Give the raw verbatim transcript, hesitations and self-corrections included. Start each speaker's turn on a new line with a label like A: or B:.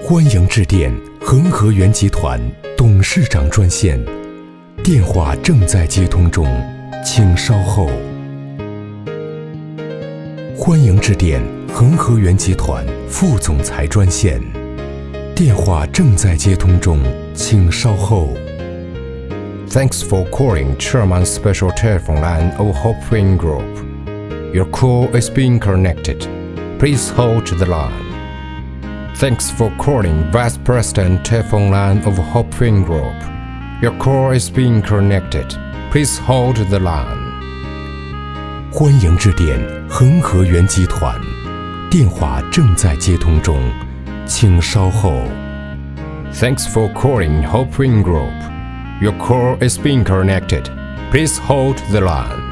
A: 欢迎致电恒河源集团董事长专线，电话正在接通中，请稍后。欢迎致电恒河源集团副总裁专线，电话正在接通中，请稍后。
B: Thanks for calling Chairman Special Telephone Line of Hopewing Group. Your call is being connected. Please hold the line. Thanks for calling Vice President Telephone Line of Hopewing Group. Your call is being connected. Please hold the line.
A: 欢迎致电恒河源集团，电话正在接通中，请稍后。
B: Thanks for calling Hopewing Group. Your call is being connected. Please hold the line.